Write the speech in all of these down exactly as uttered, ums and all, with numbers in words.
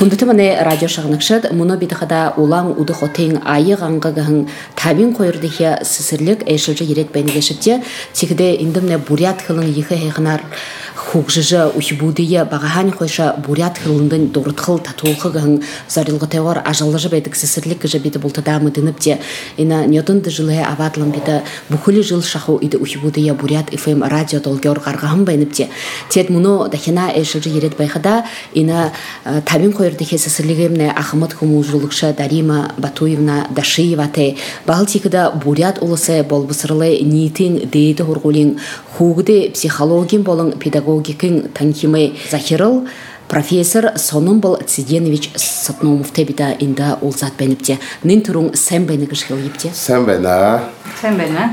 Хундыты мане радио шағынықшыд, мұны битіқада олаң уды хотең айы ғанғығығын табин қойырдығы сісірлік әйшілжі ерет бәйнігешіпте, текіде индімне бурят хылың ехі хейғынар хугжыжы ухибудыя бағахани қойша бурят хылындың дорытқыл татуылқығығын зарилғы теғар ажалыжы бәйдік сісірлік кіжі бейді бұлтыдамы дыніпте, ина нетынды жылы авадлым бейді бұхылы жыл шаху иді ухибудыя бурят эф эм радио долгер қарғағым бәйніпте. Тет мұны дәхина әйшілжі ерет байқыда, ина табин қойырдығы сісірлігімне Ахмад Хумужулықшы Дарима Батуевна Дашиева те бағыл текіді бурят ұлысы болбысырлы ниетің дейді ғырғылың хугды психологин болың педагогикин танкимы Захирыл профессор Сонымбыл Циденович Сатномовте бида инда ол зат бәніпте. Нин тұрың сән бәні кішкіл епте? Сән бәні. Сән бәні.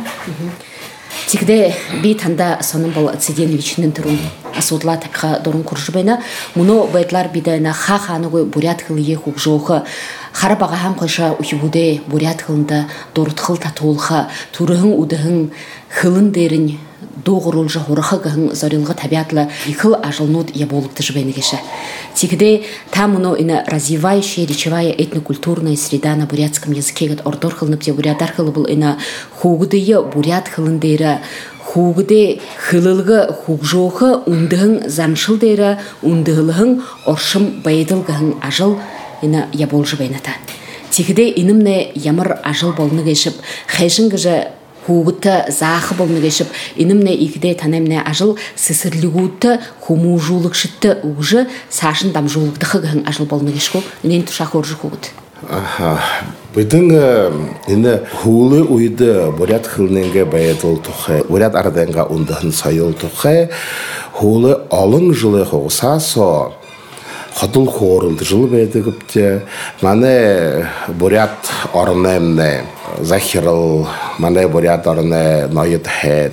Тегде бей танда Сонымбыл Циденович нин тұрың асудла тапқа дұрын күржі бәні. Мұны бәйтлар бидайна ха-ханығы бурят қылығы хуг жоғы Хара бағахан қойша ұхибуде бурят қылында дұрытқыл татуылға турығын удығын хылын дерін доғыр олжы хорақығын зарилғы табиатлы ихыл ажылнуд я болыпты жібенігеші. Тегде там мұны ина развивающая речевая этнокультурная среда на бурятском языке гад ордор қылыныпте бурятар қылы бұл ина хуғыдыйы бурят қылын дері хуғыды хылылғы хуғжоғы ундығын заншыл дері ундығылығын оршым байдылғын ажыл ина я болжы бәйната. Тегде инымне ямыр ажыл болны кешіп, хайшын кіжі хуғыты зақы болны кешіп, инымне икде танемне ажыл сісірлігуті хумужулықшытты ұғжы сашын дамжулықтықы кіғын ажыл болны кешкі, инен тұшақ оржы хуғыт. Бұйдың ині хулы ұйды бурят қылненге бәйетіл тұқы, бурят арденға ұндығын сайыл тұқы, хулы алың жылы қоғыса со, Хадыл хорылды жыл бәдігіпте, мане бурят орынемне Захирыл, мане бурят орыне Ноет Хед,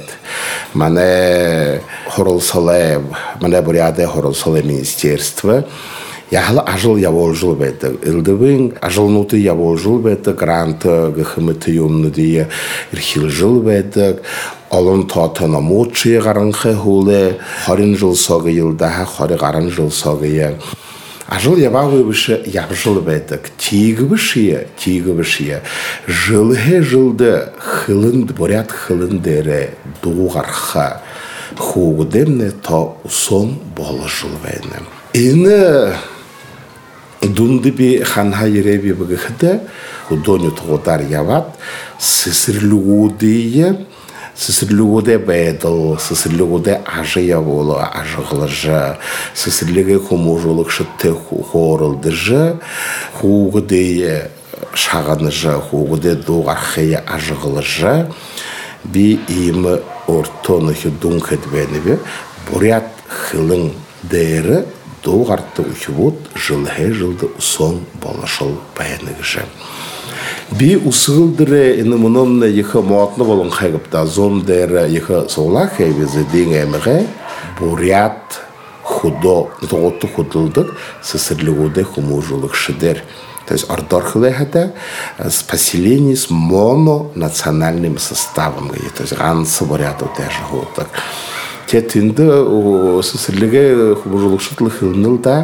мане хорылсылы, мане буряде хорылсылы министерство. Яғылы ажыл явол жыл бәді. Илдібін ажылнуты явол жыл бәді, гранты ғықымыты юмны дейі ирхил жыл бәді. Олын татына мочы ғарынқы хулы, харин жыл соғы елдаға, хари ғарын жыл соғы. Ажыл ябағы өбіші ябжыл бәдік. Тегі біші, тегі біші. Жылғы жылды хылын, бурят хылын дәрі дуғарха хуғыдемне та ұсон болы жыл бәдіне. Ині дунды бі ханха еребі бұғыды, ұдоны тұғыдар ябад, сісірлігудейі, Сісірлігуде бәйділ, сісірлігуде ажы яболы, ажы ғылыжы, сісірлігі хумужылық шытты хорылды жы, хуғыдейі шағаны жы, хуғыде доғархейі ажы ғылыжы, бі имі ортонығы дүңкет бәні бі, бурят хылың дәрі доғарты үкібуд жылғы жылды ұсон болашыл бәйінігі жы. Би усылдыры іні мұнымны ехі муатны болын қайгіпта зон дәрі ехі соғла қайбезі дейін әміғі бурят худо, тоғытты худылдық сісірлігуде хумужылық шыдер. То есть ордорхылы әді с поселений с мононациональным составом. То есть ғансы буряту дәжі ғудық. Тетінді сісірлігі хумужылық шыдылық хылнылда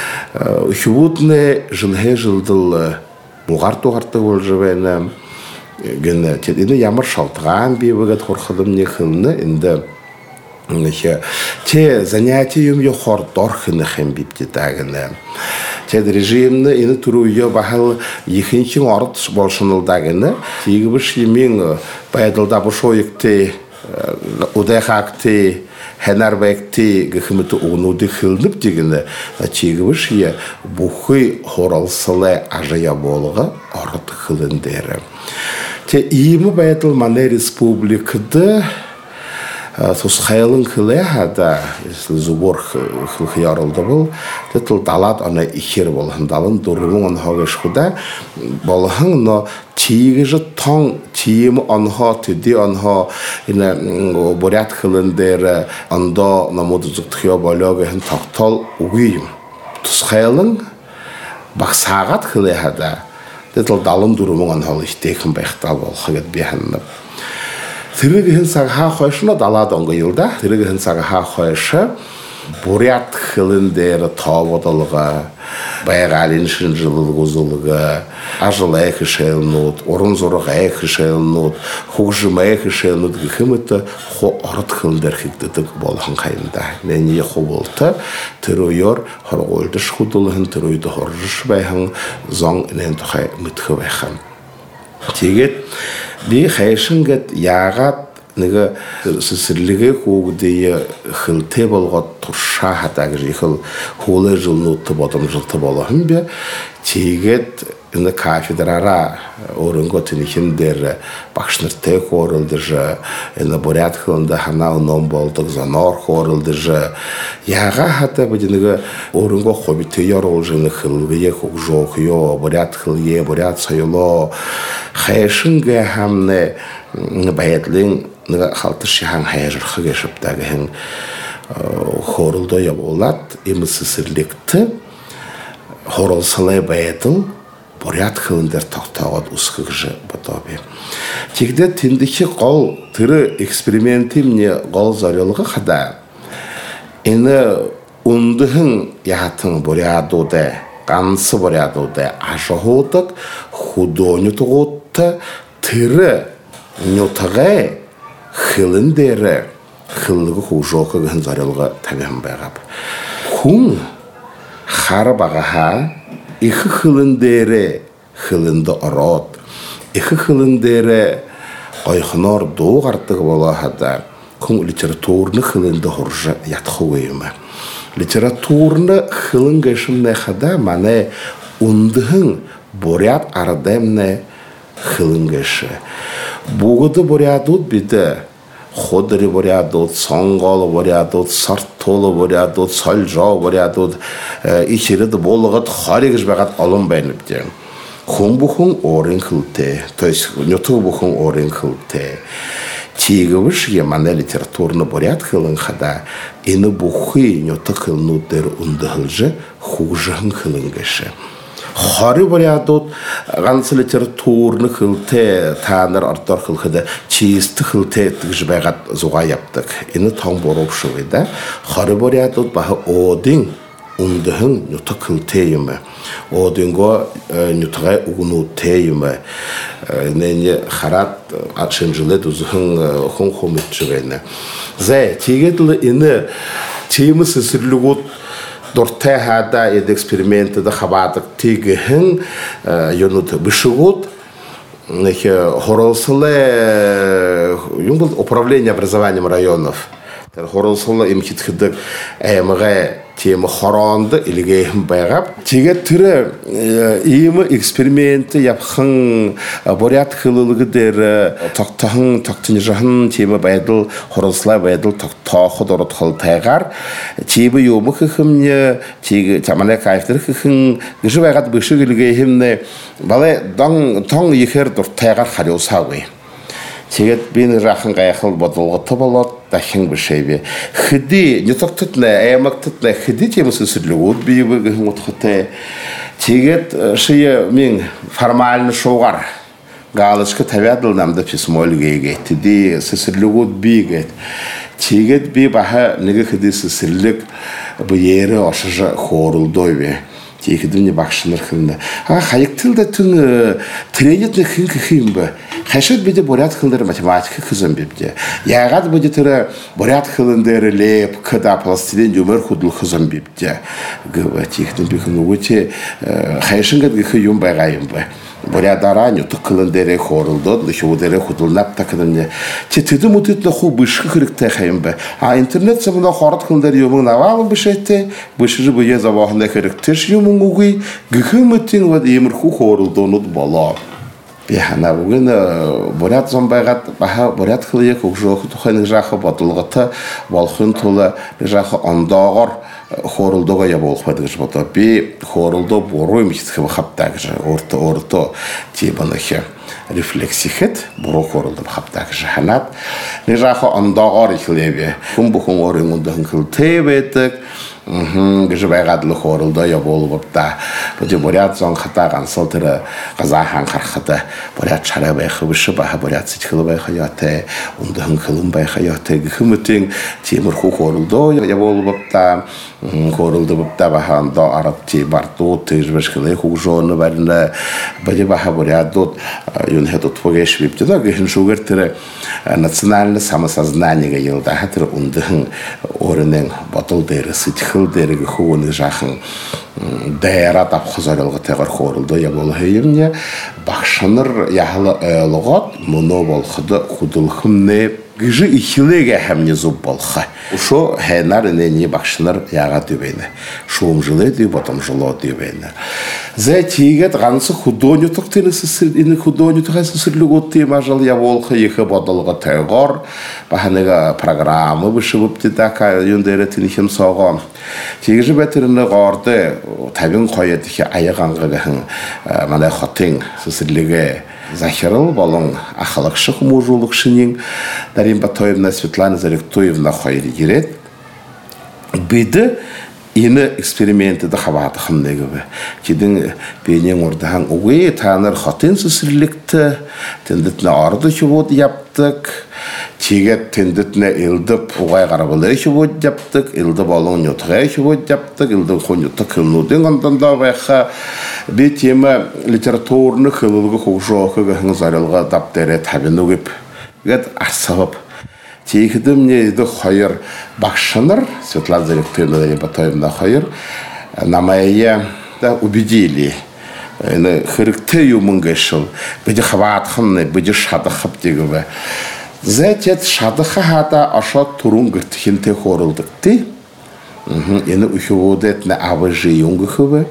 үхівудны жылғы жылдылы Мұғарты-ғарты ол жывайны, енді ямыр шалтыған бейбігіт қорқыдым не қылны, енді те занятие өме қордорқыны қем бейбді дағыны. Те режимні енді тұру үйе бағыл екіншін орыт болшынылдағыны, тегі бір шемен байдылда бұл шойықты, ұдайқақты, Хэнар бәкті ғықымыты оңуды қылынып дегені, тегі бір шие бұқы хоралсылы ажая болығы орыт қылындері. Те иімі бәйтіл мане республикады тұсқайлың қылы әді, зубор қылқы ярылды бұл, тетіл далат ана ихер болғын, далын дұрымын онға шқыда болғын, но тегі жы таң тиімі онға, түді онға бурят қылындері, онда намуды зүқтіғия болығы тақтал ұғыйым. Тұсқайлың бақсағат қылы әді, тетіл далын дұрымын онға іштекін бәқтал болғы бейхініп. Тірігіхін саға қойшына далады оңғы елда, тірігіхін саға қойшы, бурят хылындері табадылға, байғалин шынжылылық ұзылығы, ажыл әйкі шәлінуд, орын зорық әйкі шәлінуд, хуғжым әйкі шәлінуд гіхімітті хо арыт хылындар хикдідік болған қайында. Нәне хо болты, түройор хорғолдыш худылығын, түройды хоржыш байхан, зоң інен тұқай мүткі байхан. Тегет, бей қайшынгет яғат, Нega сесирлиге кугдие хилте болгот турша хатагыр ихил хуле жылнутты бодом жылты болоһун бе тигет ин кафедрара орынго тинихиндер башнырте хорылдыр ин бурят хылында хана ном болдук занор хорылдыр яга хата бидинге орынго хобите яролжыны хылге хужокё бурят хыле бурят сойло хайшынга хамне баятлин Нга халтыр шихан хайжыр хыгешіптәгі хен хорылда яболат, емісісірлікті, хорылсылай баятыл, бурят хылындар тақтауад ұсқығжы бұтабы. Тегде тіндікі қол түрі эксперименті мне қол зарелығы қада, ені ұндығын яғатын бурядуды, қансы бурядуды ашығудық, худонютығудты, түрі нютығай, хылындері хылығы хужоқы ғын зарылға тәбен байғап. Хүн қары бағаға иқы хылындері хылынды ұрот, иқы хылындері ойқынор доғ артығы болағада хүн литературны хылынды хұржы ятқы өйімі. Литературны хылын ғышымны қада мане ұндығын бурят ардемне хылын ғышы. Бугуды бурядуд биде ходыры бурядуд, соңғалы бурядуд, сарттолы бурядуд, сальжау бурядуд, ишереді болығыд, харигіш бағат алым бәйніпте. Хүн бұхын орын қылте, то есть нютығы бұхын орын қылте. Тегі віш емане литературны буряд қылын қада, ені бұхы нюты қылнуддер ұндығылжы хужығын қылын кеші. Хары бурядуд ганцы литературны хылте таныр артар хылхыда чисты хылте тгж байгат зуга яптык. Ини таң бороп шуйда. Хары бурядуд баха один ундыхын нюта хылтейме. Одинго нютага угнутейме. Нене харат атшынжылы дузхын хон хомитчугайна. Зэ тигетлы ини чеймы сесирлигут Дорте хада ед эксперименты да хабадык тигихин юнут бышугут нехе хоролсылы юнгул управление образованием районов хоролсылы имхитхидык эмге тема хоронды илгейхим байгап тиге түрі иймі эксперименті япхын бурят хылылығы дер тоқтахын тоқтынжахын тема байдыл хоролсылай байдыл тоқтахы дорот хыл тайғар тибі юмы хыхымне тиге тамане кайфтыр хыхын гыжы байгат бышы илгейхимне балай тоң ехер дор тайғар харилсауы Тегет бен рахын қайқыл бодылғыты болот, дахин бішейбе. Хиди, не так тұтна, әймак тұтна, хиди темесі сүрлігуд бейбі ғын ұтқыты. Тегет шие мен формальны шоғар. Галышқы тавядылнамды писмо өлгейге. Тиди сүрлігуд бейгет. Тегет бей баха неге хиди сүрлік бұйері ашыжы хорылдой бе. Тегедімне бақшыныр қылында. Қайық тілді түн тренетні қын кіхим бі. Қайшыд беде бурят қылдары математика қызым бепде. Яғад беде түрі бурят қылындары леп, кыда, пластилин, юмыр худыл қызым бепде. Гыва тегедім бекін өте қайшынгад гіхі юм байғайым бі. Бурядара нюты қылындары хорылдод, лүхеудары худылнап тақыдымне. Тетеді мұтытлы ху бішкі қырықтай қайым бі. А интернет сабына хорат қылындары юмың навалы бішетті, бішірі бұе завағында қырықтыш юмың ұғый, гіхі мүттің вад емір ху хорылдонуд бала. Бехана бүгін бурят зомбайғат, баха бурят қылыя көкжоқы тұқайны жақы батылғыты, балқын толы жақы андағыр хорылдоға я болықпайды ғыш бата. Бе хорылдо бору еместігі бұқаптағы жа, орты-орты тебанығы рефлексихет, бору хорылды бұқаптағы жа. Ханат, жақы андағыр екілебе. Күн бұқын орын ұндығын кіл тебетік, гыжы байгадлы хорылда я болуп та бу бурят зон хатаган сылтыры казахан кархата бурят чара байхыбышы баха бурят ситхылы байхаяты ундан кылым байхаяты гымытың темир ху хорылда я болуп та хорылды бупта баханда арапти барту тыжбышкылы хужоны барна баде баха бурят дот юн хетот погеш випти да гын шугертыре национальное самосознание елда хатыр ундан орынын батыл дері ситхыл дері хуыны жақын дайра тап хозарылғы тегар хорылды я бол хеймне бахшаныр яхлы логот моно болхыды худулхымне гыжы ихилеге хэмне зуб болха ушо хэнар не бахшаныр яга дюбейне шум жылы дю потом жило дюбейне за тигет гансы худоню токтыны сысыр ины худоню тохайсы сырлугот ты мажал я волха ехы бодалга тегор баханега программы бышыбып титака юндере тинихим согон тигижи бетерине горды табин койетихи аяганга гахын мана хотин сысырлыге захирал балон ахалакшых мужулукшынин Дарин Батоевна Светлана Заректуевна хойри гирет биды ины эксперименты да хаваты хымнегебе кидин бенен ордахан угы таныр хотин сысырлыкты тендитне арды чубот яптык тигет тендитне илдып угай карабылы чубот яптык илдып балон нютгай чубот яптык илдып хонютта кылнудын андан да байха би тема литературны хылылгы хужохы гын зарылга даптере табинугып гет асабып тихидим не иды хайыр бахшаныр Светлана Заректуевна Дарин Батоевна хайыр намая да убедили ины хырыкты юмунгешыл биди хаватхынны биди шадыхып дегібі зәтет шадыхы хата аша турун гыртыхинте хорылдыкты ины ухивудетне абыжы юнгыхыбы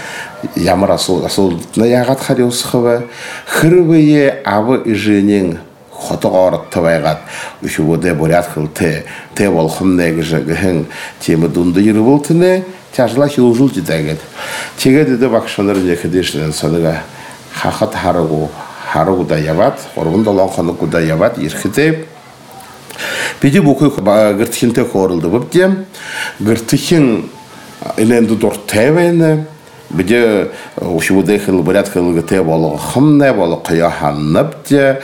ямар асыл асылдытны ягат хариусхыбы хырыбые абы ижинин хотогорт табайгат үшүбөдө бурят хылты те болхумне гыжыгын темы дунду йырыбылтыны тяжла хилужул дидагет тегеде де бакшаныр некедештен саныга хахат харыгу харыгу да ябат оргунда лонхону да ябат ирхите биди букуй гыртхинте хорылды бупте гыртхин эненду дортевене биде ушубуде хыл бурят хылыгы те болу хымне болу кыяханып те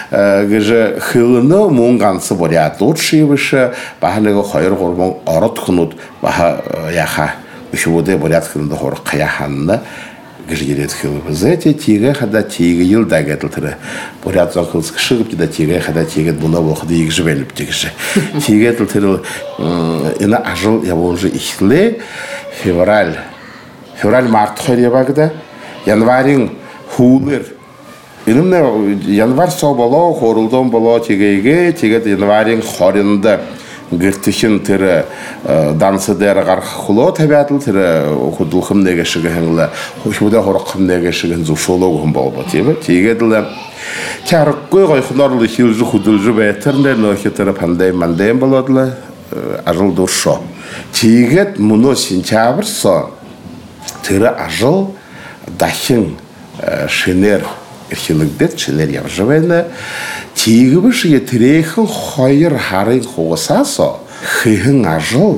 гыжы хылыны мунгансы бурят лучший выше бахалыгы хайыр гормон арат хынут баха яха ушубуде бурят хылында хор кыяханны гыжы герет хылы бізете тиге хада тиге ел дагетылтыры бурят зон хылыс кышыгып да тиге хада тиге буна болхыды егжі бәліп тегіші тиге тылтыры ина ажыл яболжы ихле февраль февраль март хойре багда январин хулер инемне январь со боло хорулдон боло тегеге тегет январин хоринда гыртыхин тире дансы дер гархуло табиатыл тире худулхым неге шигенла хошуда хоркым неге шиген зушологум болбо тебе тегедиле чарыккой гойхунарлы хилжу худулжу бетерне нохетер пандай мандай болодлы ажыл дуршо тегет муно сентябрь со тыры ажыл дахин шенер эрхилэгдэт шенер явжавэна тигибыш е тирейхэн хайыр харын хугасасо хыхын ажыл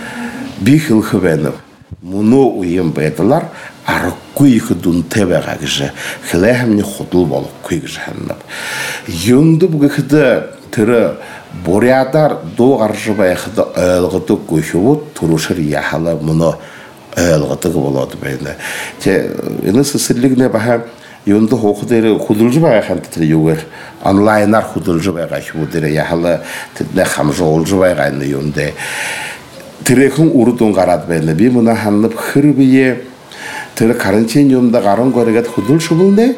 бихилхвэнэ муно уйым бэдалар арыккуй их дунте бэга гэжэ хлэхэмни худул болуккуй гэжэ хэннэп юндуб гэхдэ тыры бурядар до гаржыбайхды ойлгыды гүйхүбут турушыр яхала муно ойлготыг болоод байна. Тэ энэ сэсэрлэгнэ баха юунда хоохдэр худулж байгаа хант тэр юугаар онлайнаар худулж байгаа хүмүүдэр яхала тэднэ хамжуулж байгаа энэ юундэ тэрхэн үрдүн гараад байна. Би муна ханнып хэрбие тэр карантин юмда гаран горэгэд худулж шулнэ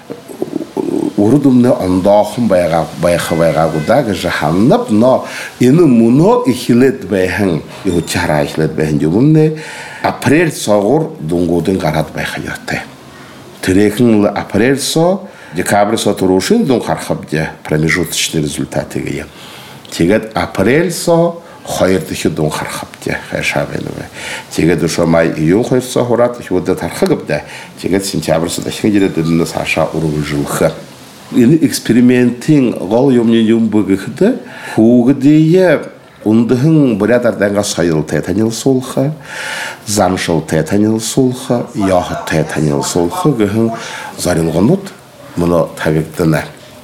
урдумны ондохон байгаа байха байгаагуда гэж ханнап но энэ муно ихлэд байхан юу чараа ихлэд байхан юмнэ апрель согур дунгуудын гараад байха яатай тэрхэн апрель со декабрь со турушин дун хархабдя промежуточный результаты гээ тэгээд апрель со хоёр дахь дун хархабдя хашаавэнэ тэгээд ушо май июнь хоёр со хурат хүүд тархагбда тэгээд сентябрь со дахин ирээд дэнэс хашаа ургуулжуулах энэ экспериментийн гол юмны юм бүгэхдэ хүүгдээ Ундыхын бурят арденга сайыл тетанил солха, замшыл тетанил солха, яхы тетанил солха, гыхын зарилғанут, мұны табектіні.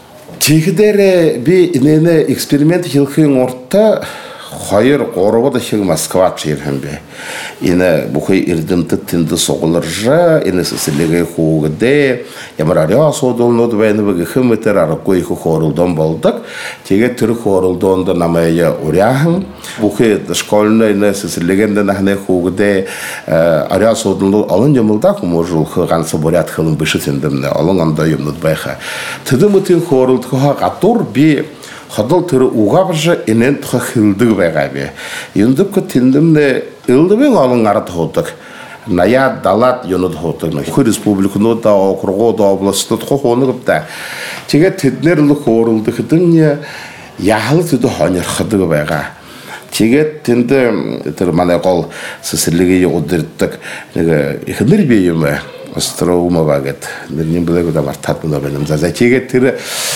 Тегідері би инені эксперимент хилхын орта, Hayır, orada da şey Moskva çevirhem be. Yine bu şey irdimti tindi soğulurca, yine sesliğe huğude, yamar araya soğudulmadı ve yine bir hımmeter arakoyu horuldan baldık. Tege Türk horuldan namaya orayahın. Bu şey şkoluna yine sesliğinde nahne huğude araya soğudulmadı alın yamıldak mı ojul gansı boryat hılın bışı tindimne alın anda yumnud bayha. Tıdımıtın horulduğa qatur bir Хадал түрі уғабыржы енен тұға хилдігі байға бе. Юндып кі тіндімді үлді бен алың арат хоудық. Ная далат юnud хоудық. Хүй республикуну да, округу да, областы тұға хоуны күпті. Теге тіндерлі хорылды күдіңне яғылы түді хонер қыдығы байға. Теге тінді тұрманы қол сісірлігі еғудырттық. Ихыныр бейімі, астырауыма бағет. Нернен білегі да бар татмына бәнім. Теге түрі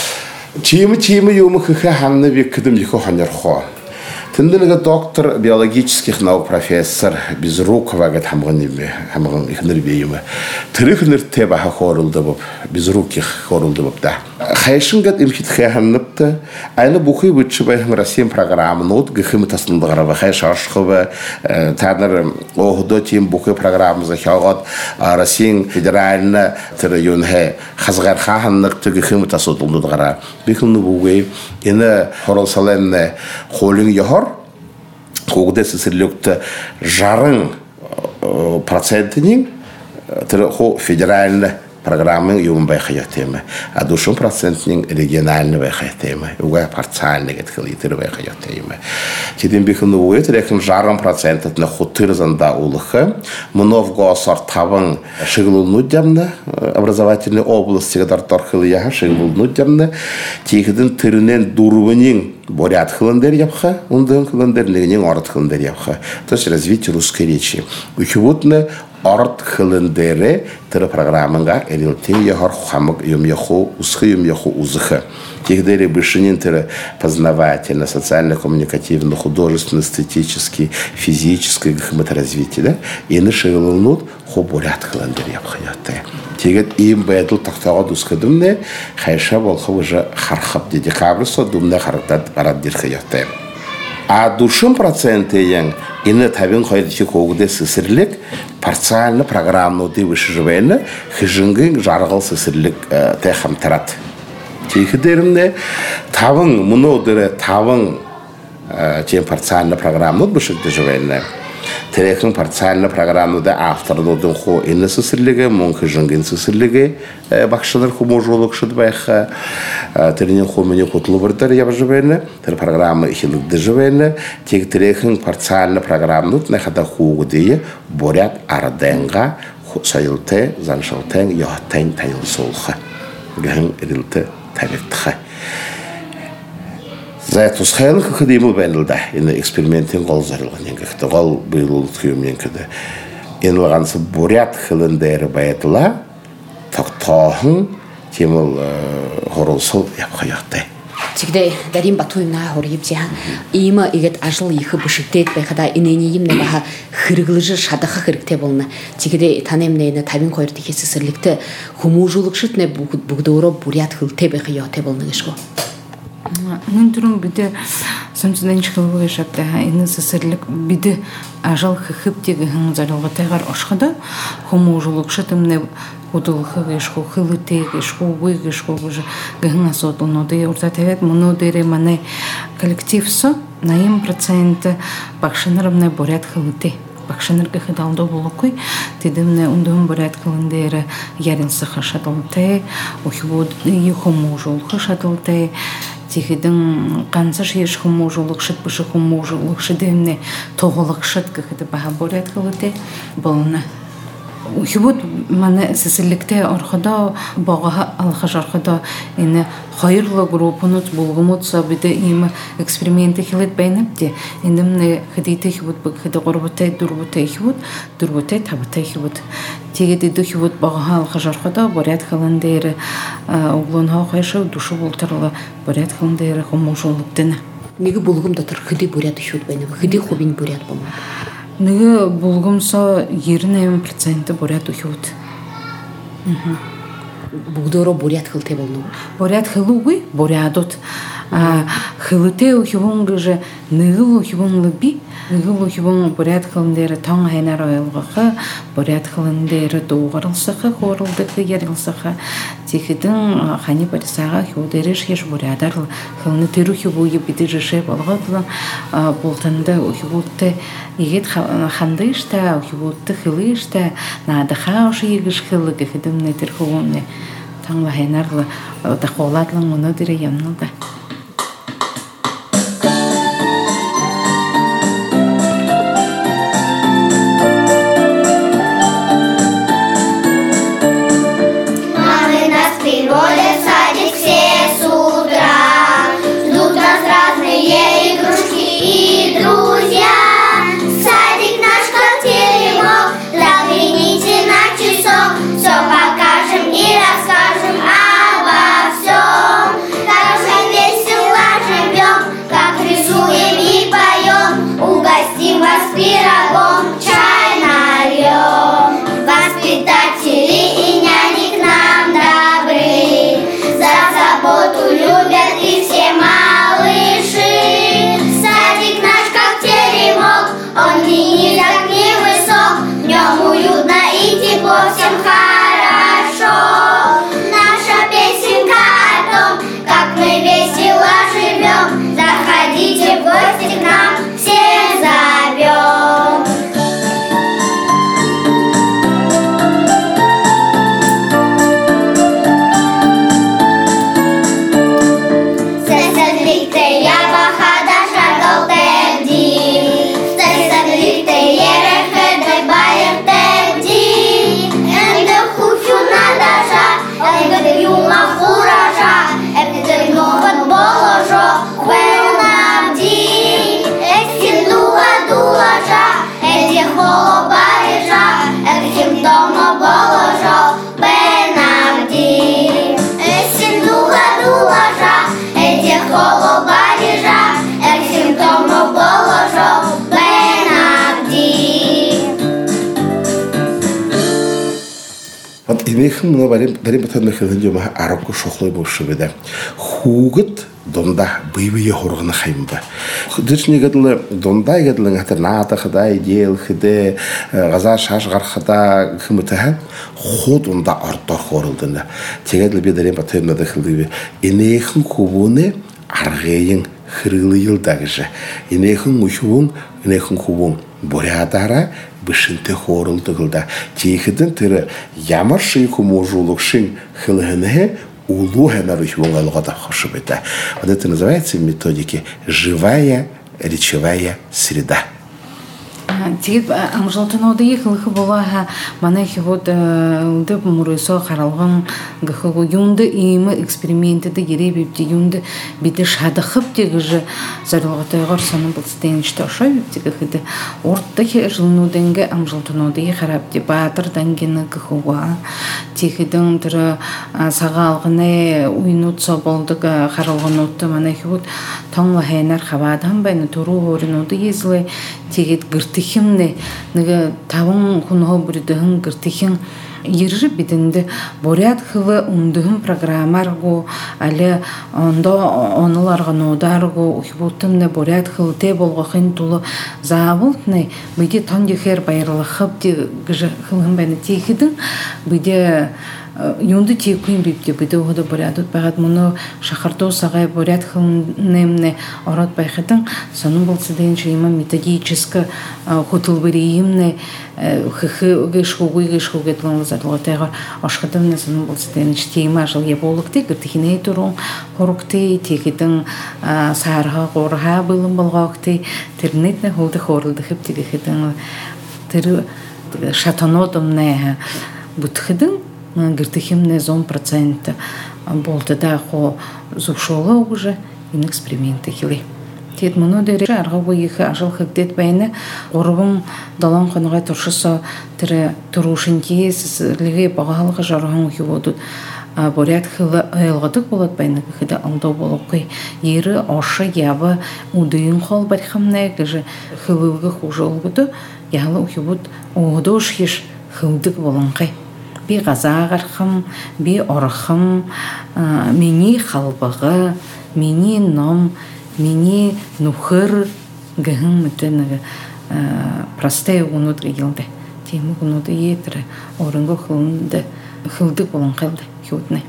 Чимы чимы юмы хыха ханны бек кыдым ехо ханерхо. Тындыныга доктор биологических наук профессор Безрукова гет хамган име, хамган ихнер бейюме. Тырыхнер теба хорулды боб, Безруких хорулды боб да. Хайшын гет имхит ханныпты. Айны бухы бутчы байхым Россия программын от гыхымы тасындыгара хайш ашхыбы таныр охдо тим бухы программыза хагат Россия федеральна тыры юнхе хазгар ханныкты гыхымы тасындыгара. Бихымны бугы эне хоролсаленне холин яхар Когато се срелюкта жарен процентинг, търхо федерална програма юм байхая тема, а душон процентинг региональна байхая тема, уга парциальна гетхалитер байхая тема. Тидим бихну ует рекн жарен процентът на хотырзанда улха, мнов госар таван шиглунудямна образовательной области, гадар торхил яха шиглунудямна, тихдин тырнен дурванин Борят хландер yapха, ondan хландерлигинен арт хландер yapха. То есть развитие русской речи. Учебутны арт хландере тыры программанга эрилте яхар хамык юм яху, усхы юм яху узхы. Техдери бышинин тыры познавательно, социально-коммуникативно, художественно-эстетический, физический гхмат развитие, да? И нашилнут хо борят хландер yapха ятте. Тегет им бәділ тақтаға дұсқыдымне, қайша болқы ұжы қарқып деді қабырса дүмне қарықтад барад дерхі яқты. А душын проценті ең, ині табин қойдыки қоғыды сысырлік, парциальны программны вышы жывайны, хыжыңғы жарғыл сысырлік тәхім тарат. Тегі дерімне, табын, мұны одыры табын тем парциальны программны бішікті жывайны. Терехин парциальна программада автордың хо инны сысырлыгы, монхы жыңгын сысырлыгы бақшылар хо можолық шыд байха, теренен хо мене құтылы бірдер ябы жывайны, тер программа ихилікді жывайны, тек терехин парциальна программнут нәхада хуғы дейі борят арденға сайылты, заншылтын, яғаттайын тайыл солғы. Гәхін ирілті табектіға. Зайтус хайлы кыдымыл бәнілді, ені эксперименттен қол зарылған енгіқті, қол бұйылылы түйімнен кіді. Ені ғансы бурят хылындары бәйетіла, тоқтағын теміл хорылсыл япқа яқтай. Тегде дарим батуйна хорып жахан. Има игет ажыл ихы бышыктет байхада иненейим не баха хыргылыжы шадаха хыргте болна. Тегде танемнейна табин койрды кесі сырлікті хумужулық шытне бұгдоро бурят хылте байхы яқтай болна гешко. Нын турун биде самсыдан чыкылбы шапта ины сысырлык биде ажал хып теги хын зарылга тайгар ашкада хомужулук шатымне удулхы гешко хылыте гешко вы гешко уже гына сотуно де урта тавет муно дере мане коллективсо на им процент бакшынырымне борят хылыте бакшынырга хыдалды болокуй тедимне ундум борят хылындere ярин сыха шатылте ухвуд ихомужулхы шатылте Тихидин канцаш еш хумужулук шит бышы хумужулук шидемне тоғылық шит көхіді баға борят қылыте болына. Ухибуд мане сесілікте арқыда баға алқаш арқыда ені хайырлы группынут болғымутса биде имі эксперименті хилет бәйніпте. Ендімне хидейті хибуд бұг хиді ғырбытай дұрбытай хибуд, дұрбытай табытай хибуд. Тегеді дұхибуд баға алқаш арқыда борят қылындері оғлын хау қайшы душы болтырылы борят қылындері хумужулук дені. Неге булгым да тор хиди бурят шут байна. Хиди хобин бурят бама. Неге булгым со двадцать семь процентов бурят ухют. Мм. Бугдоро бурят хилте болну. Бурят хилуги, бурядот. А хилте ухюн гже неге ухюн лби. Нигыл ухюн бурят хилндер таң хайнар ойлгыха, бурят хилндер доғырылсыха, хорылдыхы ерилсыха. Тихидин хани парисага хюдереш еш бурядар хилны теру хюбуй биде жеше болготлан болтанда ухюбутте егет хандышта ухюбутте хилышта надыха оши егиш хилыгы хидимне терхуунне таң хайнар тахолатлан муну дире ямнылда. Инехан мына барим дарим батан хәлен җама аракы шохлый булшы биде. Хугыт донда быйбые хоргына хаймба. Дичне гадлы донда гадлы хатырната хыдай дел хиде газа шаш гархата хымыта ходунда арта хорылдында. Тегедле би дарим батан да хилди. Инехан кубуны аргыйын хырылы елдагыжы. Инехан мушуун инехан кубун бурядара бишинте хорылдыгылда. Тихидин тиры ямар шейку можулукшин хылыгыны улу хэнарухивун алгада хошубета. Вот это называется в методике живая речевая среда. Тип амжалтын оды ехылығы болаға мана хивот ұлды мұрысо қаралған ғықығы юнды иімі экспериментеді ере бепті юнды беді шадықып дегіжі зарылғатайғар саны бұлстен ішті оша бепті ғықыды. Ордты жылыну дәнгі амжалтын оды еқарап де батыр дәнгені ғықыға текідің түрі сағалғыны уйнутса болдығы қаралған отты мана хивот таңла хайнар қабадан бәйні тұру орын оды езілі тегет гыртыхимне неге тавын хунho бүрдігін гыртыхин ержі бітінді борят хылы ундығын программарго әлі онда оныларға нодарго ухибуттымне борят хылы те болғақын тулы забылтны бүйде тандихер байырлықып де хылын бәні текідің бүйде юнды текуин бипте бүйде оғыды борядут бағад мұны шақырту сағай борят хылынемне орат байқыдың соның болсы дейінші има методическі хутылбырейімне хыхы гышхугы гышхугы тлан лазарлатайгар ашхадымны соның болсы дейінші тейма жыл еболықты гыртыхиней турун хорукты текідің сарға қорға бұлым болғақты тернетне холды хорылды хып тегіхідің тірі шатанодымне бұтхыдың гыртыхимне зон процент болды да хо зушола уже ин эксперименты хили. Тет мұны дәрі арғы бойығы ажыл хыктет бәйіні орыбым далан қанығы тұршыса түрі тұрушын кейсіз лігі бағалығы жарғын өйі бодуд. бурят хылы айлгадык болот байна кыда алдо болокой ери ошы ябы удыйын хол бархамнай кыжы хылылгы хужолгуду ялы ухибут одош хиш хылдык болонкай би газагархым би орхым мини халбагы мини ном мини нухыр гыгын мытынага простая унут гилде тему унут етре орынго хылынды хылдык болон калды хютне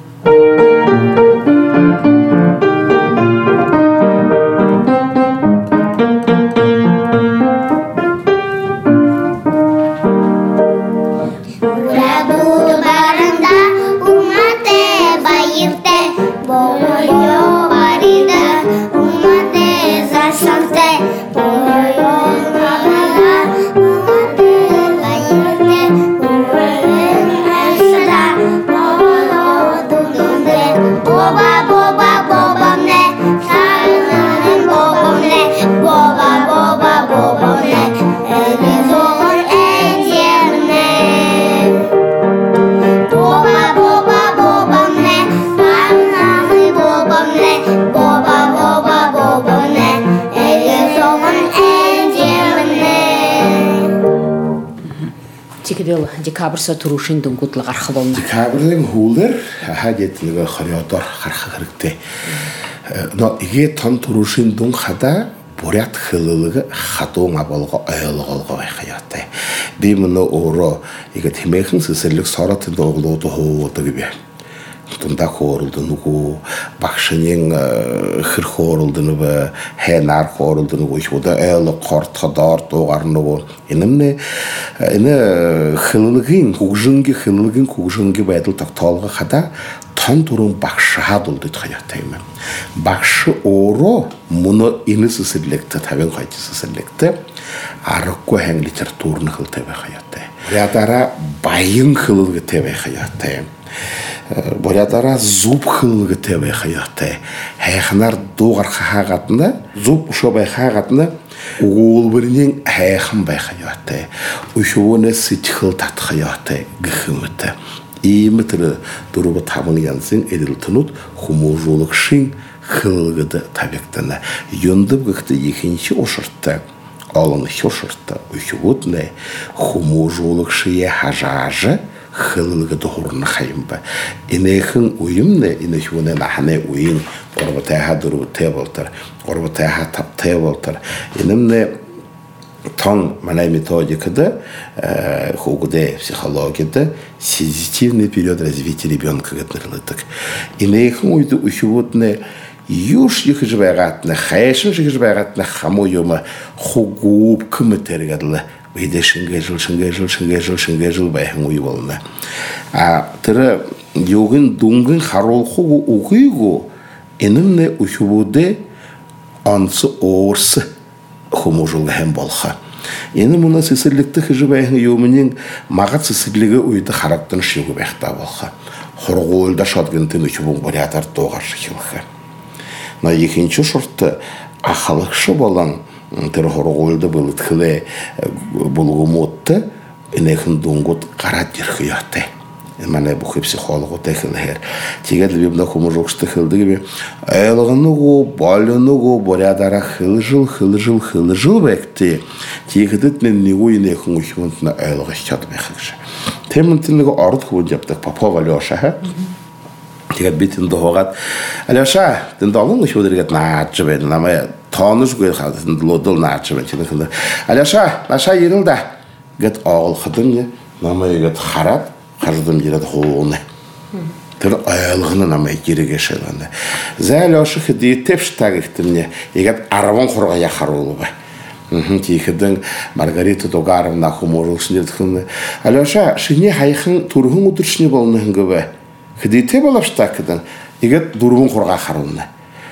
декабрьса турушин дунгутлы гархы болна. Декабрьлен хулер хадетлиге харьотор хархы хырыкты. Но иге тон турушин дун хада бурят хылылыгы хатуңа болго аялыгылга байхаятты. Бимны оро иге темехин сесерлик саратын доглоду хооту gibi. Тунда хорулды нугу бакшынын хыр хорулдыны ба хенар хорулдыны гойшуда элы кортадар тогарны инемне эне хылылыгын кугжынги хылылыгын кугжынги байдыл такталга хада тон турун бакшыга болду таятайм. Бакшы оро муну инысы селекте табен кайтысы селекте арыкко хэн литературны хылтабы хаяттай. Ятара байын хылылгы табы хаяттай. Борядара зуб хылгы тебе хаятты. Хайхнар дугар хагатны, зуб ушобай хагатны угул бирнин хайхын бай хаятты. Ушуны ситхыл тат хаятты гхымты. Имитр дурубы табын янсын эдилтнут хумужулык шин хылгыды табектаны. Юндып гыхты екінші ошыртты. Алын хошыртты. Ушуны хумужулык шие хажажы хылылгы дохурны хайымба. Инехын уйымны, инехуны наханы уйын, орбатайха дуру тебалтар, орбатайха тап тебалтар. Инымны тон манай методикада, хугуде психологияда, сенситивный период развития ребенка гатнырлытык. Инехын уйды ушевутны юш юхыжбайгатны, хайшын юхыжбайгатны хамуюма хугуб кымытергадылы. Бейде шынгайжыл, шынгайжыл, шынгайжыл, шынгайжыл байхын уй болны. А тірі йогын дунгын харолху уғыйгу енімне ұшыбуды ансы орсы хумужылғы хэм болха. Ені мұна сесірлікті хыжы байхын йомынен мағат сесірлігі уйды характын шыгы байхта болха. Хорғы өлді шадгынтын ұшыбуң бариатар тоғар шықылғы. На екінші шұртты ақалықшы болан тэр хорголды былыт хле булгумотты энехэн дунгут гарат ирхияты. Мане бу психологу техлер. Тигэл бибна хумужоксты хылды gibi айлыгыныгу, балыныгу, борядара хылжыл, хылжыл, хылжыл бекти. Тигэдэт мен нигу энехэн ухмунтна айлыгы чат бэхэгш. Темэнтэнэгэ ард хун жаптак Попова Лёша ха. Тигэл битэн дохогат. Лёша, тэн долун шудэргэт наачы бэн намай Танış göy xadın lodol naçı ben çinekinde. Alaşa, aşa yerinde. Get ağıl xadın ya, namay get xarat, xardım yerdə xoğunu. Tır ayalığını namay geri geçelende. Zəl aşı xidi tepş tagıqtımne. Eget araban xorğa yaxar olu ba. Mhm, tixidin Margarita Dogarovna xumorulsun dedikinde. Alaşa, şini hayxın turğun uturşni bolnın gibi. Xidi te bolapş takıdan. Eget durğun xorğa xarulna.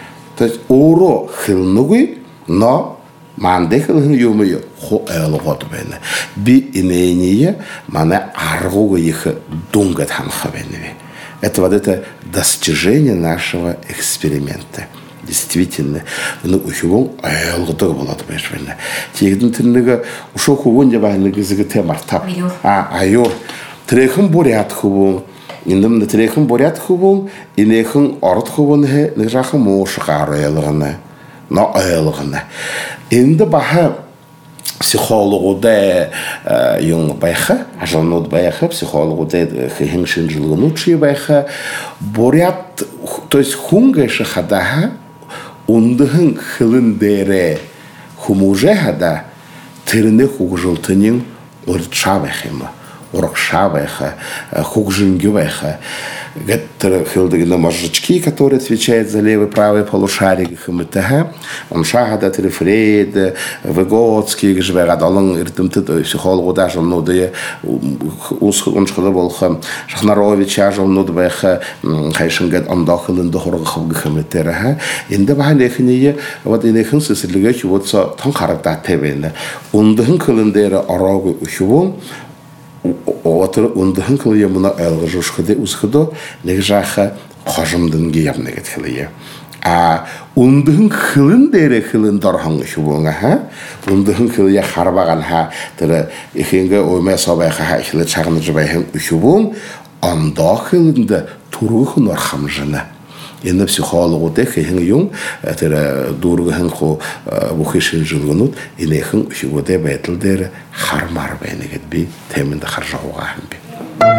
Оро хилнуги, но манде хилны юмы хо элгот бене. Би инение мана аргуга их дунгат хамхавене. Это вот это достижение нашего эксперимента. Действительно, ну ухивон элготог болот бешвене. Тегдин тиннеге ушо хубон жабанлыгы зыгы темартап. А айор трехим бурят хубон индем нетрехен борят хубун, инехен орд хубун хе, нежахен мошкар элгане, но элгане. Инде баха психологуда юн байха, ажалнод байха, психологуда хин шинжилгнут чи байха, борят, то есть хунгеше хадаха, ундхен хилендере хумуже хада, тирне хугжилтнин урчавехема. Урокшавеха, хугжингювеха, геттер хилдегина мозжечки, которые отвечают за левый правый полушарик ХМТГ, он шагада трифред, Выгодский, гжвегадалын иртимтит психологу даже нуды, он шкода болха Шахнарович ажал нудбеха, хайшингет андахилин дохоргахов ХМТГ, инде баханехине вот инехин сесилиге вот со танхарата тебене, ундхин килендере арагу ухювон. Отыр ундхын кылыя мына алгыжышкыды усхыдо легжаха хожымдын гиябнегет хылыя. А ундхын кылын дере кылын дархан шубонга ха. Ундхын кылыя харбаган ха тыры ихинге ойме собайха ха ихле чагны жбайхын шубон анда кылынды турухын архамжына. Инде психологу те хин юм тера дургын хо бухишин жылгынут инехин шугоде байтылдер хармар бенегет би теминде харжауга хам би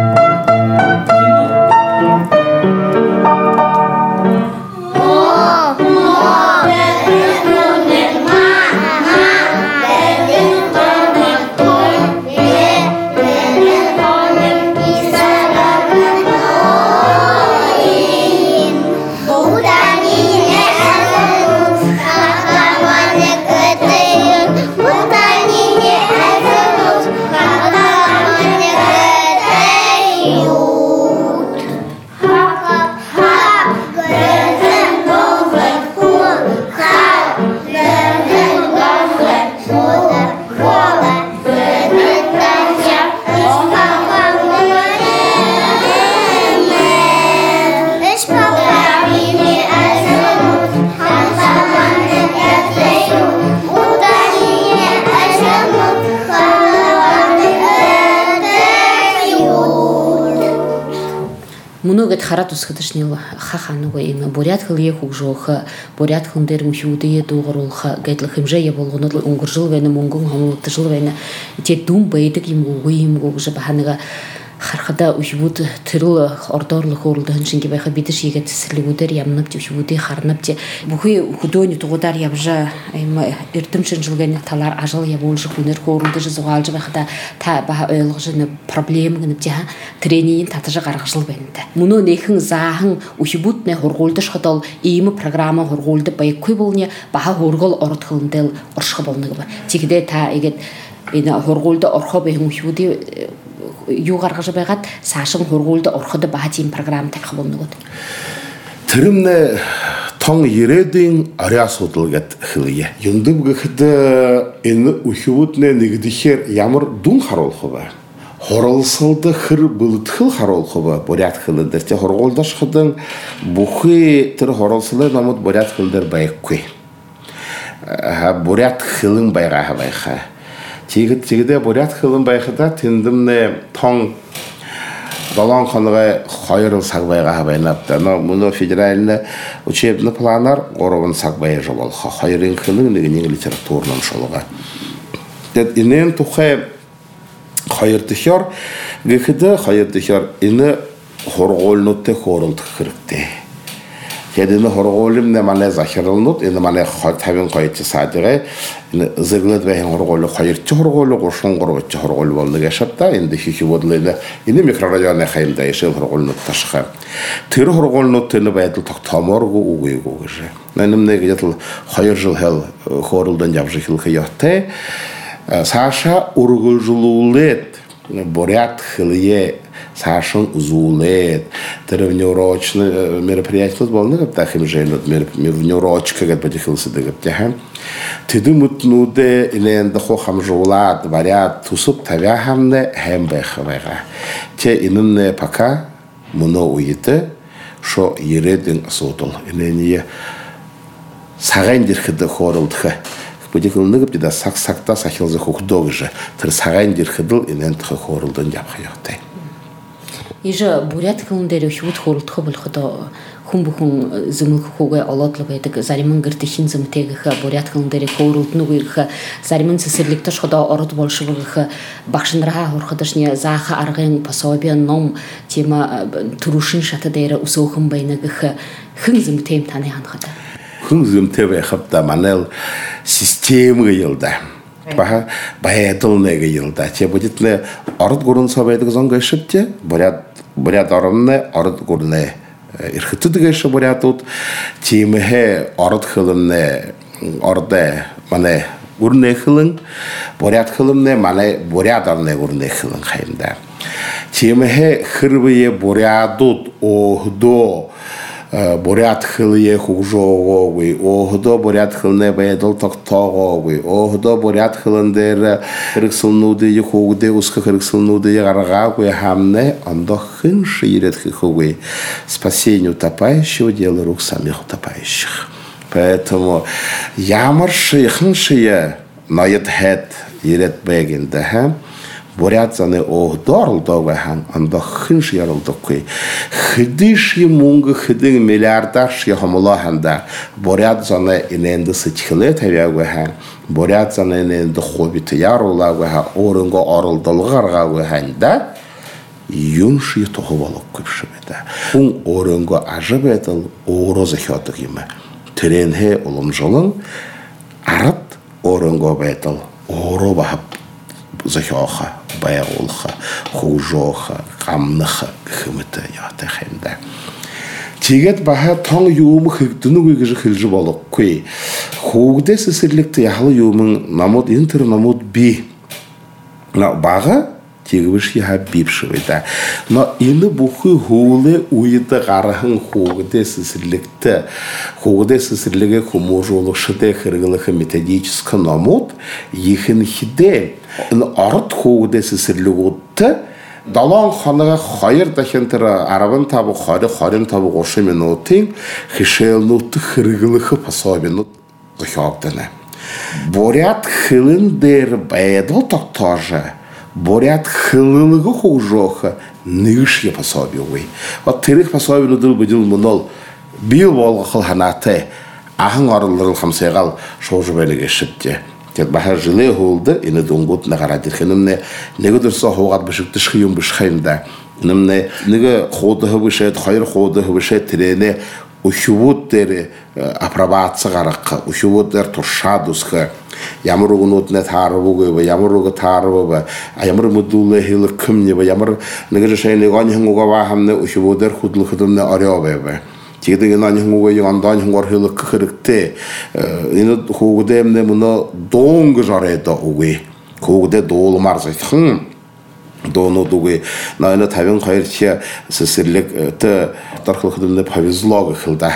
Многое харат усхадышнил хахануга има бурят хылье хужоха бурят хындер мухиудие дугорулха гайтлахимже я болгонот унгуржил вена мунгун хамлутжил вена те дум бейдик имгу имгу жабаханга хархада ухибут тырыл ордорлы хорулдан шинге байха битиш егет сирлигудер ямнап ухибуди харнап те бухи худони тугудар ябжа айма эртимшин жылган талар ажал я болжы хунер хорулды жызгалжы байхада та ба ойлгыжны проблем гынып те тренинг татыжы гаргыжыл бенде муну нехин заахын ухибут не хоргулды шхатал ийми программа хоргулды байкуй болне баха хоргол ортхылындел оршхы болныгы бар тигде та егет ина хоргулды орхо бехин ухибуди югаргыжы байгат сашын хоргулды орхыды баатин программ так болнугут Тэрэмнэ тон ирэдин ариасуудалгат хилие юндып гэхэд энэ ухивуднэ нэгдэхэр ямар дүн харуулах вэ хоролсолды хэр бэлтгэл харуулах вэ бурят хилдэр тэ хоргуулдаш хэдэн бүхий тэр хоролслы намууд бурят хилдэр байхгүй ха бурят хилэн байгаа байха Тигд тигдэ бурят хилэн байхада тэндэмнэ тон долоон хоногой хоёр цаг байгаа байнапта но муно федеральны учебный планар гурван цаг бая жол болох хоёрын хилэн нэгний литературным шолгоо тэд инэн тухай хоёр дахьор гэхэд хоёр дахьор энэ хоргуулнуудтай хооролдох хэрэгтэй Тэд энэ хоргуулымны манай захиралнууд энэ манай тавин гоёч саадгаа энэ зэрэглэд байхын хоргуул хоёр ч хоргуул гурван гурван ч хоргуул болно гэшапта энэ дэхих бодлоо энэ микрорайоны хаймда ишэл хоргуулнууд ташхаа тэр хоргуулнууд энэ байдал тогтоомооргүй үгүйгүй гэж нэмнэг ятл хоёр жил хэл хооролдон явж хэлэх ётой саша ургуулжуулээд бурят хилие Сашин узулет, тренировочные мероприятия было, как так им же, тренировочка, как потихоньку дегтяха. Ты думаешь, ну да, или на хохам жулат, варят, тусуп тавяхамне, хембехвега. Те инне пока муно уйте, что ередин сотол, или не сагайндирхеда хоролдха. Потихоньку как да сак-сакта сахил за хухдогже, тэр сагайндирхедл инне хоролдан yapхаяхтай. Иже бурят хылындары хют хорултхы былхыда хум бухун зымыл хуга алатлы байдаг заримын гыртыхин зымтегиха бурят хылындары хорултны гырха заримын сесерликте шода ород болшыбыгы башынраха хорхыдышне заха аргын пособие ном тема турушин шатадайра усохым байнагыха хын зымтем таны ханхада хын зымтебе хапта манел системы йылда баха баядылнеге йылда те будет не ород гурун собайдык зонга шипте бурят бурят оромне ород гурне ирхытыдыгайшы бурятут тимехе ород хылынне орде мане гурне хылын бурят хылынне мане бурят орне гурне хылын хайында тимехе хырбые бурятут охдо бурят хылые хужогогүй охдо бурят хылне баядыл токтогогүй охдо бурят хылындер хырыксылнуды хугде уска хырыксылнуды гаргагwy хамне андо хын ширет хыгwy спасению утопающего дело рук самих утопающих. Поэтому ямарши хыншие наят хет ирет бегинде бурят заны охдорл довахан андо хынш ярылдыкwy хыдыш емунга хыдың миллиардаш яхамулаханда бурят заны иненді сычхылы тавягвахан бурят заны иненді хобиты ярулагваха орынға орылдылғарғаваханда юнши тоғывалық көпшімеді. Ұн орынға ажып етіл оғыры захиотық емі. Түренхе ұлым жылың арыт орынға бәйтіл оғыры бағып захиоха, баяғылға, хужоха, қамныға күміті яты қайында. Тегет баға тоң юымы хыгдыны көйгіжі хылжы болып көй. Хугде сесірлікті яғылы юымын намуд интер намуд би. Баға тегівіш яға бипшывайда. Но ині бұхы хулы уйды ғарығын хугде сесірлікті. Хугде сесірлігі хумужулықшыды қырғылығы методическі намуд ехін хиде. Арыт хугде сесірлігітті далан ханыға хайыр дәхентірі арабын табы хайры хайрын табы қошы минутын хишелнуты қырғылығы пасабинут дұхабдыны. Бурят хылындер бәйділ тоқтажы бурят хылылығы хужоқы нығыш е пасабиуы. Вот тірік пасабину дыл бұдыл мұнол бил болғы қылханаты ахын арылырыл қамсайғал шоужы бәліге шыпте. Тет бахар жылы холды, ине донгут на гарадир. Немне неге дұрса хоғат бішікті шқиым бішқайында. Немне неге ходы хыбышет, хайыр ходы хыбышет тірене ұшывуд дәрі апробация ғараққа, ұшывуд дәр тұршадусқа. Ямар уғын отына тарыбы көйбі, ямар уғы тарыбы ба, ямар мұдулы хилы күмне ба, ямар неге жашайны ғанихын ұға бахамны ұшывуд дәр худылы хыдымны арябы ба. Тегді ген аны хыңуға яндан хыңғар хылы кықырыкты. Ені хуғыдемді мұны доңғы жарайда ұғы. Хуғыде доғылы марзайды. Хың доғыны ұғы. Найны табин қайырче сесірлік тарқылы қыдымды павизлағы қылда.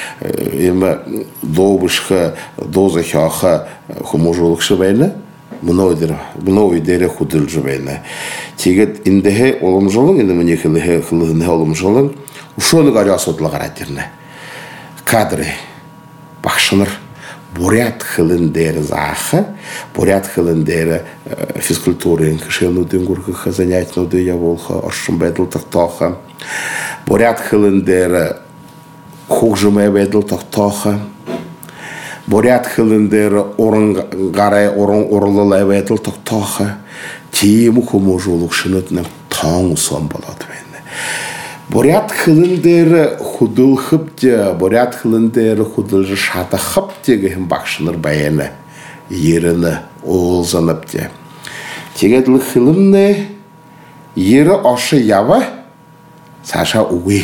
Емі доғышқы, доғзы қяқы хұмужылықшы бәйні. Мұны өйдері құдылжы бәйні. Тегід індігі олым жылың, енді мұне қылығыны олым жылың. Ушоны гарясотлы гарадирны. Кадры бақшыныр бурят хылындері зақы, бурят хылындері физкультурын кішелнудың көргіқі, занятнуды я болғы, оршын бәділ тақтақы. Бурят хылындері хуғжымай бәділ тақтақы. Бурят хылындері орын ғарай, орын орылылай бәділ тақтақы. Тейімі көмі жолық шынытының таң сон болады бәйні. Бурят хылындері худыл хыпте, бурят хылындері худылжы шаты хыпте гейм бақшыныр байыны, еріні олзанып де. Тегедлі хылымны ері ашы явы, саша уй.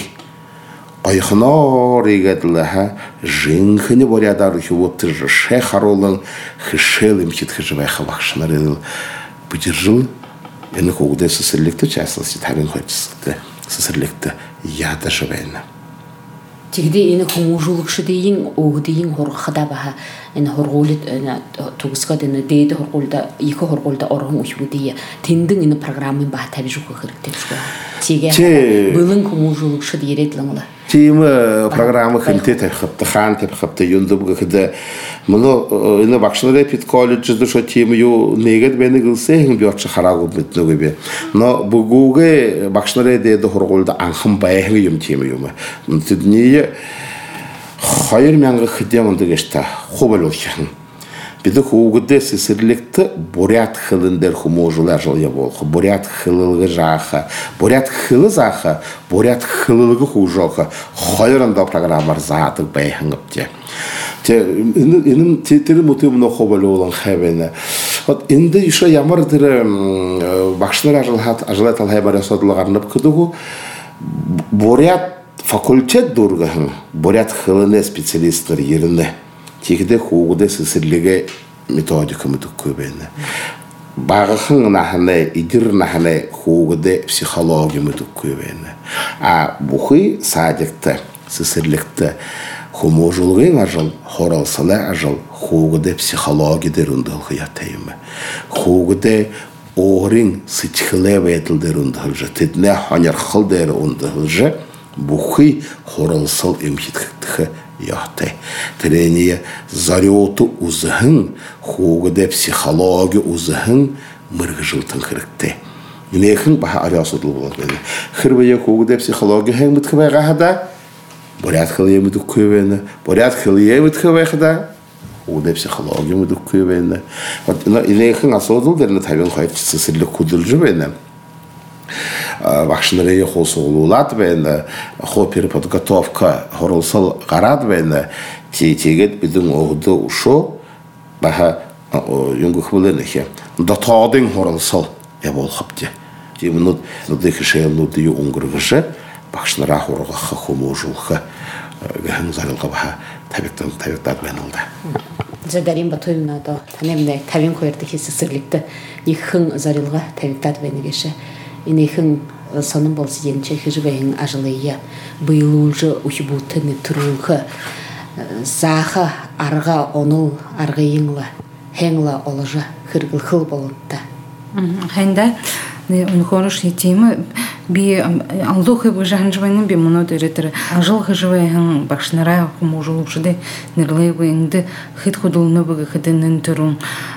Айхынар егедлі жыңхыны бурядар хювотты жыше харолын хышел имхит хыжывайхы бақшыныр еділ. Бұдыр жыл, ені қоғыдай сысырлікті часылсы табин қойчысықты. Сысырлікті яда жывайны. Тегде ені хұмужулықшы дейін, оғы дейін хорқыда баға, ені хорғолы тұғысқа дейін дейді хорғолда, екі хорғолда орғын ұшығы дейі, тендің ені программын баға тәбі жүгі қырық деп жүгі. Теге бұлың хұмужулықшы дейреділіңілі. Тема программы хинтет хапта хан теп хапта юнду бгахда мно ина бакшнере пит колледж душо тема ю негет бени гылсе хин биотча харагу битнуге бе но бугуге бакшнере де до хорголда анхым байхы юм тема юма тидния хайр мянга хидемонда гешта хобалохын биде хугуде сесирликте бурят хылындер хуможулар жыл я болху бурят хылылгы жаха бурят хылы заха бурят хылылгы хужоха хайранда программар затык байхынгыпте те иним тетери мотивно хобалолан хавена вот инде еще ямар тире бакшнар ажылхат ажылат алхайбар содлагарнып кыдыгу бурят факультет дургахын бурят хылыны специалисттер yerine Тегде хугуде сесирлиге методика мутуккубена. Багахын нахане идир нахане хугуде психология мутуккубена. А бухи садикте сесирликте хуможулгын ажыл хоралсале ажыл хугуде психология дерундалгы ятайма. Хугуде орин сичхле ветилдер ундалжа тедне ханярхыл дер ундалжа бухи хоралсал имхиткхе яхте трение зариоту узхын хугуде психология узхын мыргыжылтын хиркте инехин баха арясудул болот мене хирбе хугуде психология хэн мытхбай гахада бурят хылые мытуккубена бурят хылые мытхбайхада хугуде психология мытуккубена вот инехин асудул дерне табин хайчысы сирлик кудулжубена Вахшнерее холсоулат бен хопер подготовка хоролсал гарад бен тетегет бидин огду ушо баха юнгу хвыленехе дотодин хоролсал я болхапте тимнут нудехшелну дию унгргыше бахшнера хорога хохуможулха ген зарылга баха табиктан табиктат бенилда задарим батуйна да танемне тавин койрды хесирликте ихын зарылга табиктат бенигеше инехин сонун болсы денче хижбейин ажылыя быйлуулжы ухибутыны турунха заха арга онул аргыйыңла хеңла оложа хыргыл хыл болунта хэнда унхорыш тема би алдохы бужанжвайны би моно дөрөтөр ажыл хижбейин башнара хумужулушды нерлейбы инде хит худулны быгы хиденен турун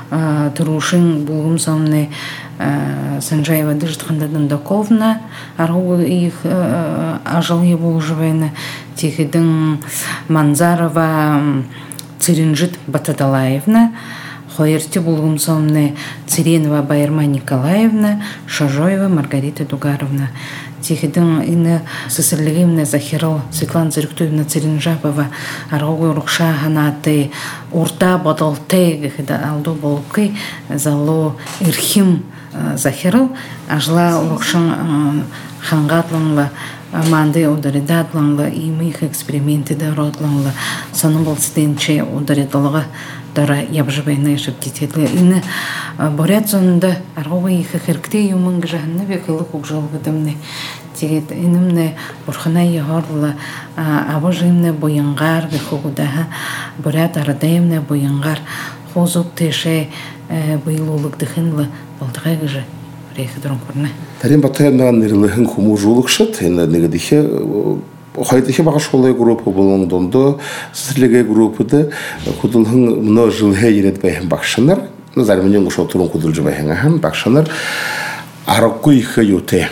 турушин булгум сомны Санжаева дыждыхында Дандаковна, аргу их ажал его живена, тихидын Манзарова Циринжит Батадалаевна, Хоерти булгум сомны Циренова Байерма Николаевна, Шажоева Маргарита Дугаровна. Тихидын ины сысырлигимна Захирал Светлана Зырктуевна Циринжапова, аргу рукша ганаты, урта бодалты, гыхыда алду болкы, зало ирхим Захирал, ажла урокшан хангатланла, манды ударидатланла, и моих эксперименты доротланла, сану болсиденче ударидалга дара ябжыбайны шептететле. Ины борят сонда аргова их херкте юмын гжахны бекылы кукжалгыдымны. Тегет инымны бурхана ягорла, абажымны боянгар бехугудаха, борят арадайымны боянгар, хозук теше быйлулык дыхынлы болдыға гыжы рейхы дұрын көріне. Тарин батайынан нерлыхын хумужулыкшыт, ені негедихе Хайдихе багаш холай группа болон дондо сирлеге группада кудулхын мына жылге ерет байхын бакшынар назарменен ушо турун кудулжы байхын ахан бакшынар аракку ихе юте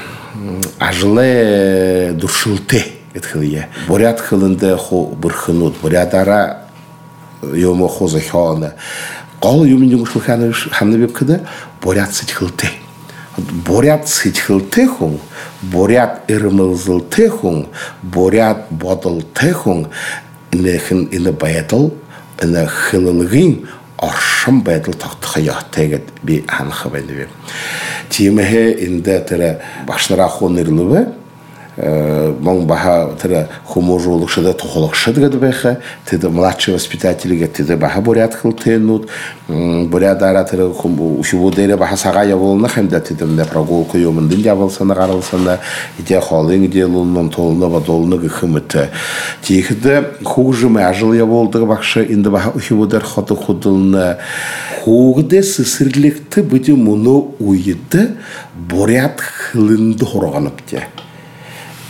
ажле дуршылте етхилие борят хылынды хо бурхынут борядара йомо хозахана қол юминен ушо ханы ханы беп кыды борят ситхылте борят ситхылте хун борят ирмылзылте хун борят бодылте хун инехин ины байтыл ины хылылгын аршым байтыл тақтыға яқтайгет би ханхы бәлі тимехе инде тірі башнара хонерлыбы Мон баха тера хуможулук шада тухолок шадга дбеха теда младший воспитатель теда баха борят хылтенут борят ара тера хум ушубудере баха сагая волна хемда теда на прогулку юмындын явылсана гарылсана иде холын делуннан толна бадолны гыхмыты тихде хужымы ажыл я болдыгы бакша инде баха ушубудер хоты худулна хугде сысырлыкты бити муну уйды борят хылынды хороганыпте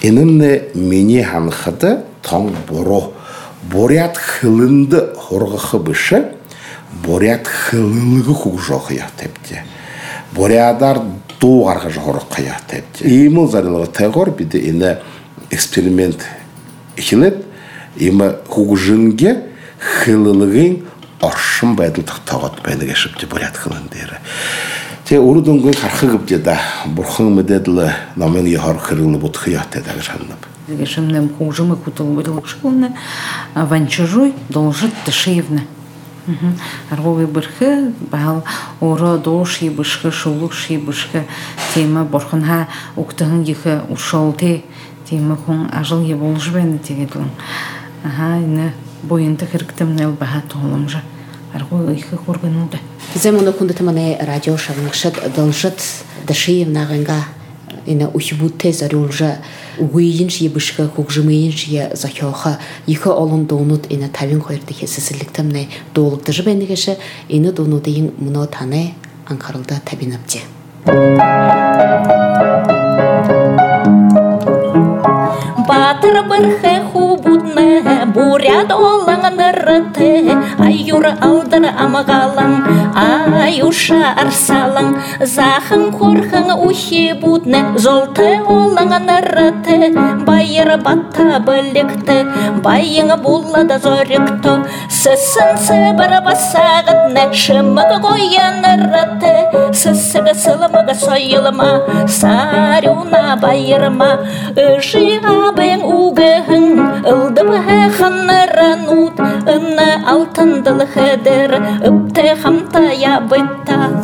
Инымне мені ханхады тоң боро. Бурят хылынды хорғықы бышы, бурят хылылығы хуг жоғы яқтепті. Бурядар доғарға жоғырыққа яқтепті. Имыл зарылығы тәғор биді ині эксперимент ихилет, имы хуг жынге хылылығын оршын байдылдық тағат бәйді кешіпті бурят хылындері. Те урудунгын қарқы гыпте да бурхын медедлы намен яхар хырылы бұтқы яқты дәгі жанып. Гешемнем хужимы кутыл бырылык школны, ванчужуй должит Тышиевна. Арговый бырхы, бал ора доши бышхы, шулукши бышхы, тема борхынха уктығын ехы ушол те, тема хун ажыл е болжбен тегедлін. Ага, ине бойынты хірктімнел баха тоғылымжы. Арговый ихы хоргануды. Земоно кундатыманы радио шагнықшыд должит Тышиевна ғынға ina ухибутте зарюлжа уйинш ебышка хугжымыйинш я захёха ихы олон донут ина тавин койрдыхе сесиликтемне доолукты жыбенигеше ина донудыйын муно тане анкарылда табинапте. Батыр бырхы хубутны бурят олаңын ырыты, аюр алдыр амғалың, аюша арсалың, захын қорхың ухи бутны, жолты олаңын ырыты, байыр батта білікті, байың болады зорікті, сысын сыбыр басағытны, шымығы қойын ырыты, сысығы сылымығы сойылыма, сарюна байырма, ұшыға бен угын ылды баханранут ынна алтындыл хедер ыпте хамта я бытта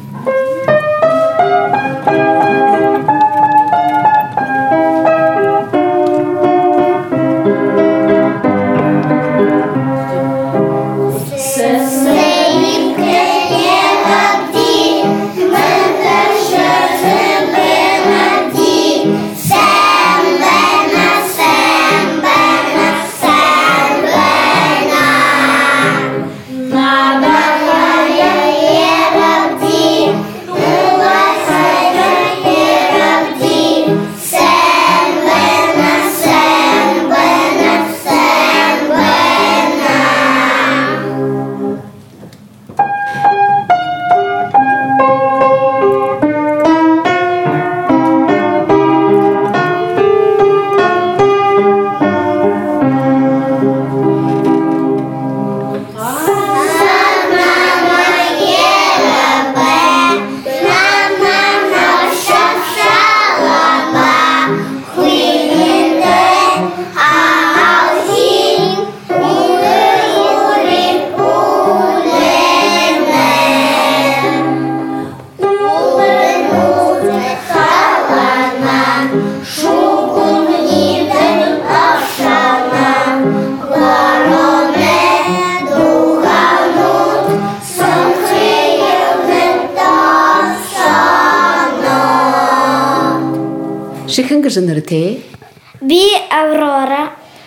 Шиханга жанрте? Би Аврора.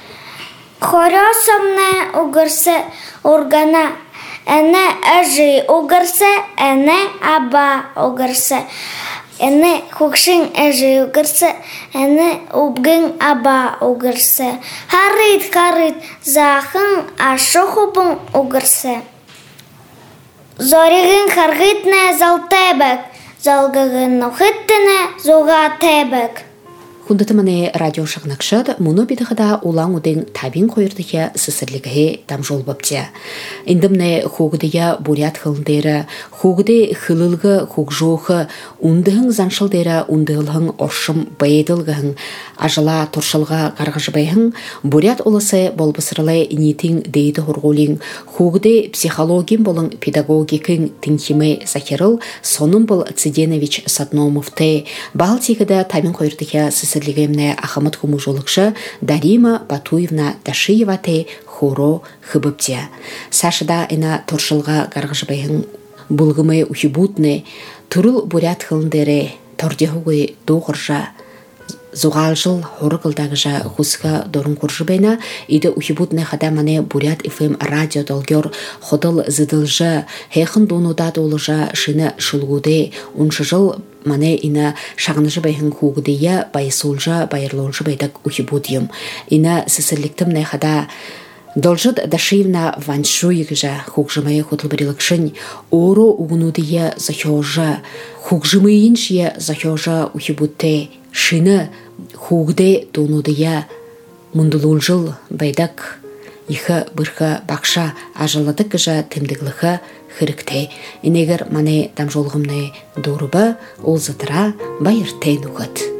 Хоросомне угърсе органа. Ене ажи угърсе, ене аба угърсе. Ене хукшин ажи угърсе, ене убгин аба угърсе. Харит харит захын ашохупун угърсе. Зоригин харгитне залтебек. Залгагын нохиттене зога тебек. Хундатыманы радио шагнакшад муну бидахада улан уден табин койырдыхе сысырлыгы дамжол бапте. Индымне хугдыя бурят хылдера, хугде хылылгы хугжоохы, ундыхын заншылдера ундыхылхын ошым байдылгыхын, ажыла туршылга гаргыжбайхын, бурят олысы болбысырлы нитин дейді хорголин, хугде психологин болын педагогикин тинхиме захирыл, сонун был Циденович Садномовте, Балтикада табин койырдыхе сысырлыгы Серлигемне Ахамат Хумужолыкшы Дарима Батуевна Ташиевате хоро хыбыпте. Сашыда ина торшылға гаргыжбайын булгымы ухибутны турыл бурят хылындere тордехугы доғыржа зуғалжыл хорықылдағы жа хусқа дорын күржібейна, иді ухибутны хада мане бурят эфэм радио долгер ходыл зыдылжы, хейхын донуда долыжа шыны шылгуды, уншы жыл мане ина шағыныжы байхын хугудыя байсулжа байырлонжы байдак ухибудьым. Ина сысырліктім найхада Должит дашивна ваншуйгжа хукжымая хутлбарилакшын, оро угнудия захёжа, хукжымыйыншия захёжа ухибутте, шины хугде донудия мундулулжыл байдак, иха бырха бақша ажаладыкжа темдігліха хырыкте. Инегер мане дамжолғымны дорыба, ол затыра байыртен уғыт.